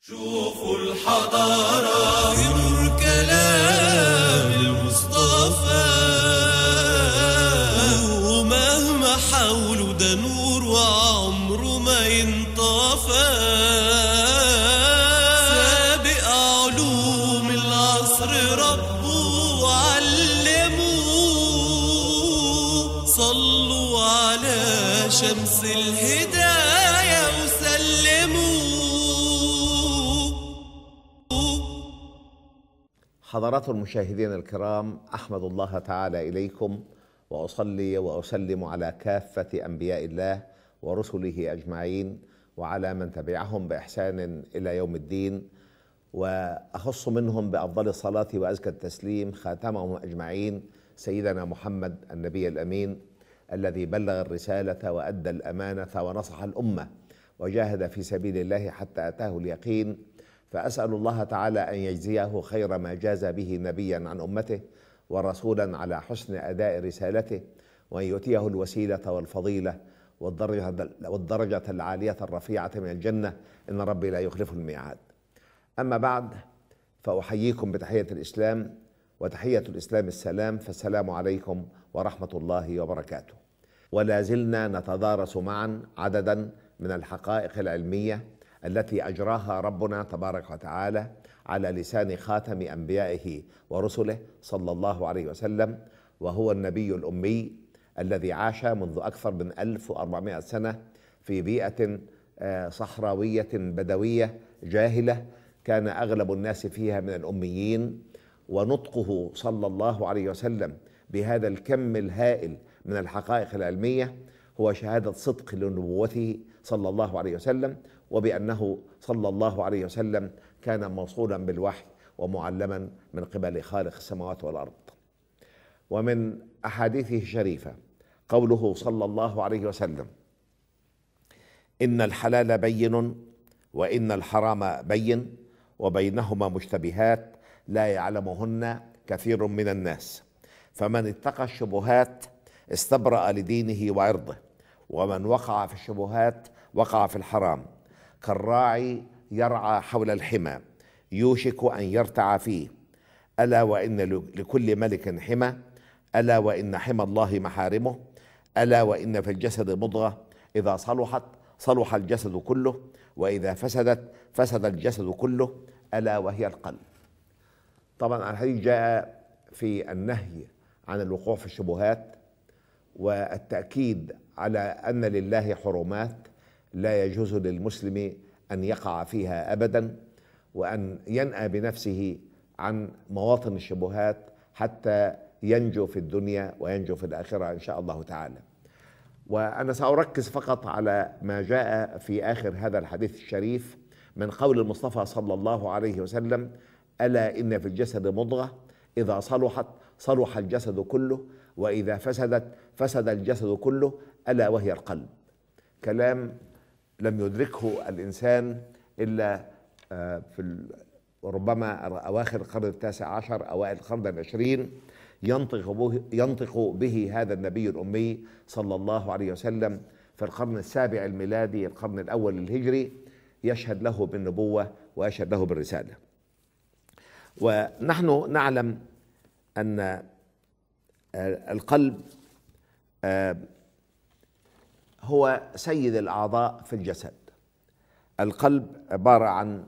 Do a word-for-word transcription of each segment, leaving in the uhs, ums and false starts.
شوفوا الحضارة في نور كلام المصطفى، ومهما حاولوا ده نور وعمره ما ينطفى. سابق علوم العصر ربه وعلموه، صلوا على شمس الهداية وسلموا. حضرات المشاهدين الكرام، أحمد الله تعالى إليكم وأصلي وأسلم على كافة أنبياء الله ورسله أجمعين، وعلى من تبعهم بإحسان إلى يوم الدين، وأخص منهم بأفضل الصلاة وأزكى التسليم خاتمهم أجمعين سيدنا محمد النبي الأمين، الذي بلغ الرسالة وأدى الأمانة ونصح الأمة وجاهد في سبيل الله حتى أتاه اليقين. فأسأل الله تعالى أن يجزيه خير ما جاز به نبيا عن أمته ورسولا على حسن أداء رسالته، وأن يؤتيه الوسيلة والفضيلة والدرجة, والدرجة العالية الرفيعة من الجنة، إن ربي لا يخلف الميعاد. أما بعد، فأحييكم بتحية الإسلام، وتحية الإسلام السلام، فالسلام عليكم ورحمة الله وبركاته. ولا زلنا نتدارس معا عددا من الحقائق العلمية التي أجراها ربنا تبارك وتعالى على لسان خاتم أنبيائه ورسله صلى الله عليه وسلم، وهو النبي الأمي الذي عاش منذ أكثر من ألف وأربعمائة سنة في بيئة صحراوية بدوية جاهلة، كان أغلب الناس فيها من الأميين. ونطقه صلى الله عليه وسلم بهذا الكم الهائل من الحقائق العلمية هو شهادة صدق لنبوته صلى الله عليه وسلم، وبأنه صلى الله عليه وسلم كان موصولا بالوحي ومعلما من قبل خالق السماوات والأرض. ومن أحاديثه الشريفة قوله صلى الله عليه وسلم: إن الحلال بين وإن الحرام بين وبينهما مشتبهات لا يعلمهن كثير من الناس، فمن اتقى الشبهات استبرأ لدينه وعرضه، ومن وقع في الشبهات وقع في الحرام. كالراعي يرعى حول الحمى يوشك أن يرتع فيه، ألا وإن لكل ملك حمى، ألا وإن حمى الله محارمه، ألا وإن في الجسد مضغة إذا صلحت صلح الجسد كله، وإذا فسدت فسد الجسد كله، ألا وهي القلب. طبعا الحديث جاء في النهي عن الوقوع في الشبهات، والتأكيد على أن لله حرمات لا يجوز للمسلم أن يقع فيها أبدا، وأن ينأى بنفسه عن مواطن الشبهات حتى ينجو في الدنيا وينجو في الآخرة إن شاء الله تعالى. وأنا سأركز فقط على ما جاء في آخر هذا الحديث الشريف من قول المصطفى صلى الله عليه وسلم: ألا إن في الجسد مضغة إذا صلحت صلح الجسد كله، وإذا فسدت فسد الجسد كله، ألا وهي القلب. كلام لم يدركه الإنسان إلا في ربما أواخر القرن التاسع عشر أوائل القرن العشرين، ينطق به, ينطق به هذا النبي الأمي صلى الله عليه وسلم في القرن السابع الميلادي، القرن الأول الهجري، يشهد له بالنبوة ويشهد له بالرسالة. ونحن نعلم أن القلب هو سيد الأعضاء في الجسد. القلب عبارة عن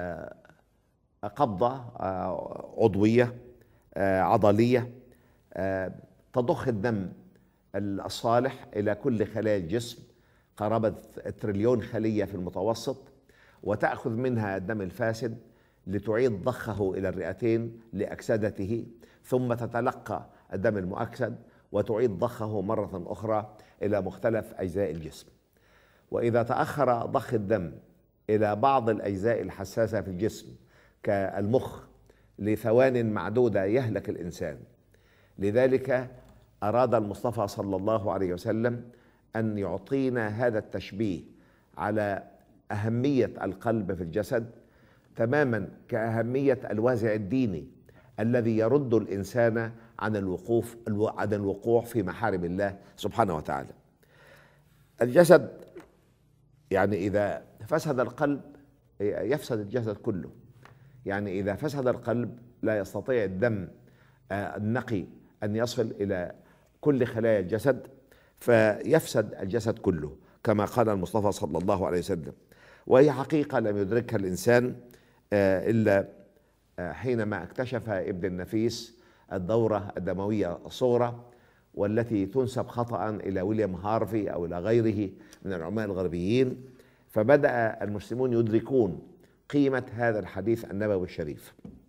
قبضة عضوية عضلية تضخ الدم الصالح إلى كل خلايا الجسم، قرابة تريليون خلية في المتوسط، وتأخذ منها الدم الفاسد لتعيد ضخه إلى الرئتين لأكسدته، ثم تتلقى الدم المؤكسد وتعيد ضخه مرة أخرى إلى مختلف أجزاء الجسم. وإذا تأخر ضخ الدم إلى بعض الأجزاء الحساسة في الجسم كالمخ لثوان معدودة يهلك الإنسان. لذلك أراد المصطفى صلى الله عليه وسلم أن يعطينا هذا التشبيه على أهمية القلب في الجسد، تماما كأهمية الوازع الديني الذي يرد الإنسان عن الوقوف عن الوقوع في محارم الله سبحانه وتعالى. الجسد يعني إذا فسد القلب يفسد الجسد كله. يعني إذا فسد القلب لا يستطيع الدم النقي أن يصل إلى كل خلايا الجسد، فيفسد الجسد كله كما قال المصطفى صلى الله عليه وسلم. وهي حقيقة لم يدركها الإنسان إلا حينما اكتشف ابن النفيس الدورة الدموية الصغرى، والتي تنسب خطأ إلى ويليام هارفي أو إلى غيره من العلماء الغربيين، فبدأ المسلمون يدركون قيمة هذا الحديث النبوي الشريف.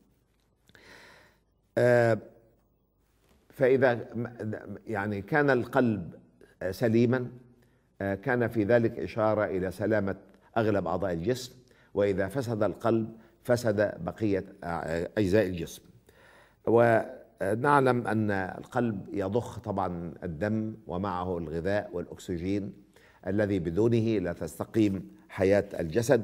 فإذا يعني كان القلب سليما كان في ذلك إشارة إلى سلامة أغلب أعضاء الجسم، وإذا فسد القلب فسد بقية أجزاء الجسم. ونعلم أن القلب يضخ طبعا الدم ومعه الغذاء والأكسجين الذي بدونه لا تستقيم حياة الجسد.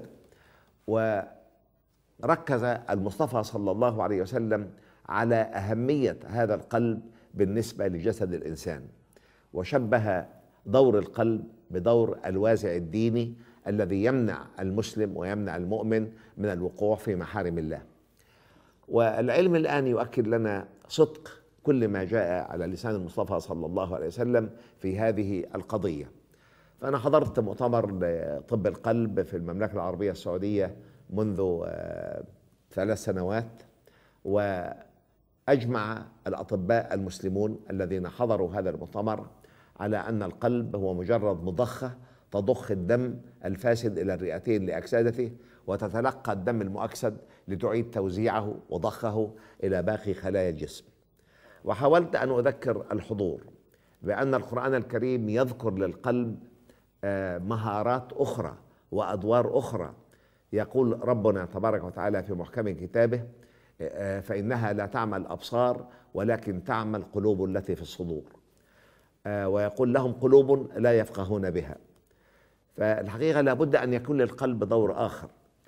وركز المصطفى صلى الله عليه وسلم على أهمية هذا القلب بالنسبة لجسد الإنسان، وشبه دور القلب بدور الوازع الديني الذي يمنع المسلم ويمنع المؤمن من الوقوع في محارم الله. والعلم الآن يؤكد لنا صدق كل ما جاء على لسان المصطفى صلى الله عليه وسلم في هذه القضية. فأنا حضرت مؤتمر لطب القلب في المملكة العربية السعودية منذ ثلاث سنوات، وأجمع الأطباء المسلمون الذين حضروا هذا المؤتمر على أن القلب هو مجرد مضخة تضخ الدم الفاسد إلى الرئتين لأكسدته، وتتلقى الدم المؤكسد لتعيد توزيعه وضخه إلى باقي خلايا الجسم. وحاولت أن أذكر الحضور بأن القرآن الكريم يذكر للقلب مهارات أخرى وأدوار أخرى. يقول ربنا تبارك وتعالى في محكم كتابه: فإنها لا تعمى الأبصار ولكن تعمى القلوب التي في الصدور. ويقول: لهم قلوب لا يفقهون بها. فالحقيقة لابد أن يكون للقلب دور آخر.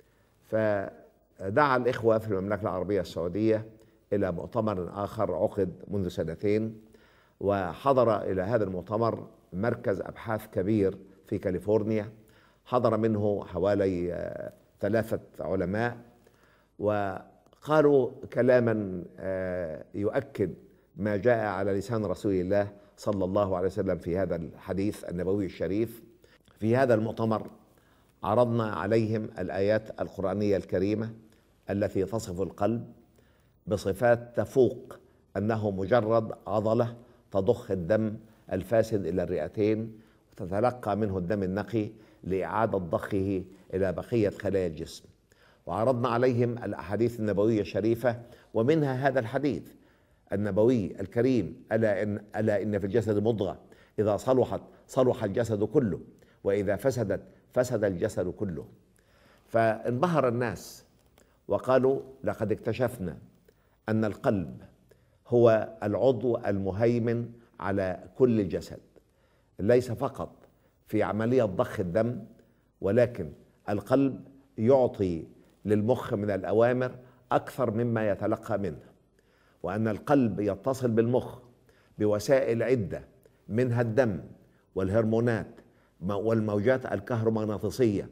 فدعا الإخوة في المملكة العربية السعودية إلى مؤتمر آخر عقد منذ سنتين، وحضر إلى هذا المؤتمر مركز أبحاث كبير في كاليفورنيا، حضر منه حوالي ثلاثة علماء، وقالوا كلاما يؤكد ما جاء على لسان رسول الله صلى الله عليه وسلم في هذا الحديث النبوي الشريف. في هذا المؤتمر عرضنا عليهم الآيات القرآنية الكريمة التي تصف القلب بصفات تفوق أنه مجرد عضلة تضخ الدم الفاسد إلى الرئتين وتتلقى منه الدم النقي لإعادة ضخه إلى بقية خلايا الجسم. وعرضنا عليهم الأحاديث النبوية الشريفة، ومنها هذا الحديث النبوي الكريم: ألا إن, ألا إن في الجسد مضغة إذا صلحت صلح الجسد كله وإذا فسدت فسد الجسد كله. فانبهر الناس وقالوا: لقد اكتشفنا أن القلب هو العضو المهيمن على كل الجسد، ليس فقط في عملية ضخ الدم، ولكن القلب يعطي للمخ من الأوامر أكثر مما يتلقى منه، وأن القلب يتصل بالمخ بوسائل عدة منها الدم والهرمونات والموجات الكهرومغناطيسية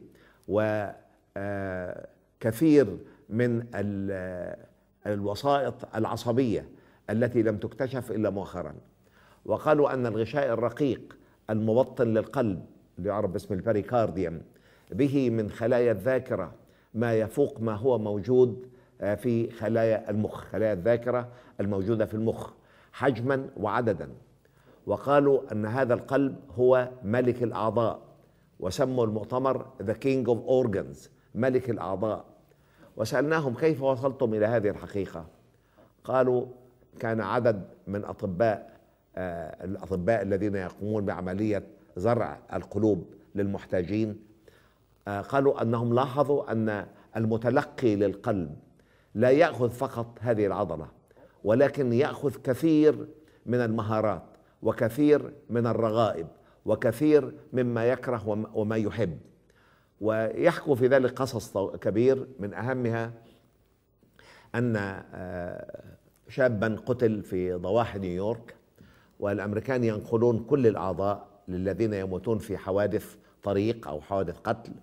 وكثير من الوسائط العصبية التي لم تكتشف إلا مؤخرا. وقالوا أن الغشاء الرقيق المبطن للقلب اللي يعرف باسم البريكارديوم به من خلايا الذاكرة ما يفوق ما هو موجود في خلايا المخ، خلايا الذاكرة الموجودة في المخ حجما وعددا. وقالوا أن هذا القلب هو ملك الأعضاء، وسموا المؤتمر The King of Organs، ملك الأعضاء. وسألناهم: كيف وصلتم إلى هذه الحقيقة؟ قالوا: كان عدد من أطباء آه الأطباء الذين يقومون بعملية زرع القلوب للمحتاجين، آه قالوا أنهم لاحظوا أن المتلقي للقلب لا يأخذ فقط هذه العضلة، ولكن يأخذ كثير من المهارات وكثير من الرغائب وكثير مما يكره وما يحب. ويحكوا في ذلك قصص كبير، من أهمها أن شابا قتل في ضواحي نيويورك، والأمريكان ينقلون كل الأعضاء للذين يموتون في حوادث طريق أو حوادث قتل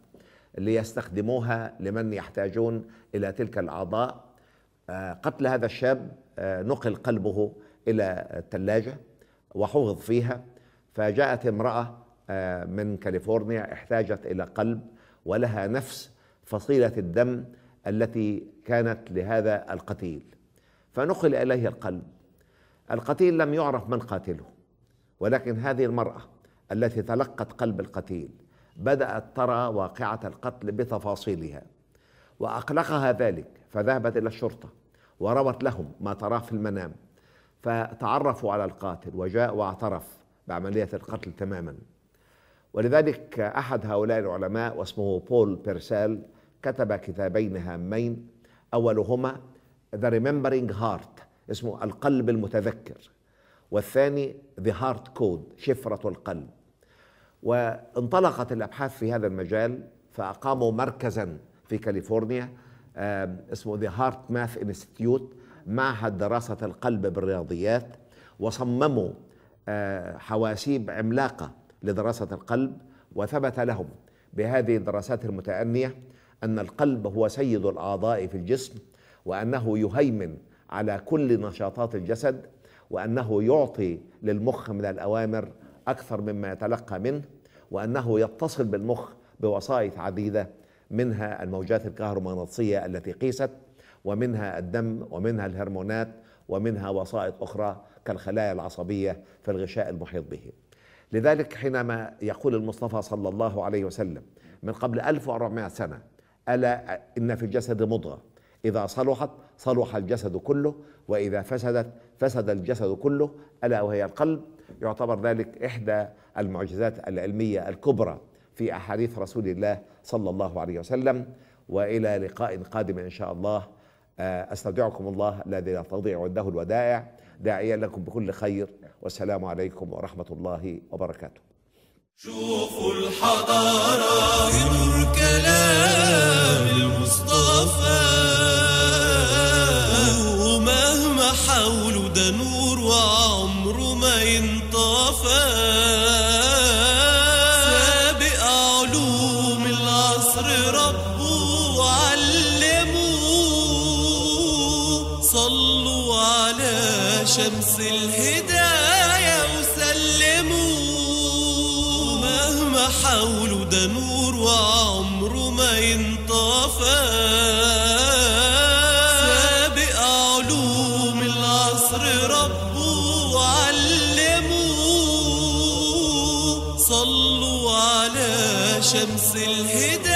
ليستخدموها لمن يحتاجون إلى تلك الأعضاء. قتل هذا الشاب نقل قلبه إلى الثلاجة وحوض فيها، فجاءت امرأة من كاليفورنيا احتاجت إلى قلب ولها نفس فصيلة الدم التي كانت لهذا القتيل، فنقل إليه القلب. القتيل لم يعرف من قاتله، ولكن هذه المرأة التي تلقت قلب القتيل بدأت ترى واقعة القتل بتفاصيلها، وأقلقها ذلك، فذهبت إلى الشرطة وروت لهم ما تراه في المنام، فتعرفوا على القاتل وجاء واعترف بعملية القتل تماما. ولذلك أحد هؤلاء العلماء واسمه بول بيرسال كتب كتابين هامين، أولهما The Remembering Heart، اسمه القلب المتذكر، والثاني The Heart Code، شفرة القلب. وانطلقت الأبحاث في هذا المجال، فأقاموا مركزا في كاليفورنيا اسمه The Heart Math Institute، معهد دراسة القلب بالرياضيات، وصمموا حواسيب عملاقة لدراسة القلب، وثبت لهم بهذه الدراسات المتأنية أن القلب هو سيد الأعضاء في الجسم، وأنه يهيمن على كل نشاطات الجسد، وأنه يعطي للمخ من الأوامر أكثر مما يتلقى منه، وأنه يتصل بالمخ بوسائط عديدة، منها الموجات الكهرومغناطيسية التي قيست، ومنها الدم، ومنها الهرمونات، ومنها وسائط أخرى كالخلايا العصبية في الغشاء المحيط به. لذلك حينما يقول المصطفى صلى الله عليه وسلم من قبل ألف وأربعمائة سنة: ألا إن في الجسد مضغة إذا صلحت صلح الجسد كله، وإذا فسدت فسد الجسد كله، ألا وهي القلب، يعتبر ذلك إحدى المعجزات العلمية الكبرى في أحاديث رسول الله صلى الله عليه وسلم. وإلى لقاء قادم إن شاء الله، أستودعكم الله الذي لا تضيع عنده الودائع، داعيا لكم بكل خير، والسلام عليكم ورحمة الله وبركاته. شوفوا الحضارة في نور كلام المصطفى، ومهما حاولوا ده نور وعمره ما ينطفى، سابق علوم العصر ربه وعلموه، صلوا على شمس الهداية وسلموا، مهما حاولوا ده نور وعمره ما ينطفى، سابق علوم العصر ربه وعلموه، صلوا على شمس الهداية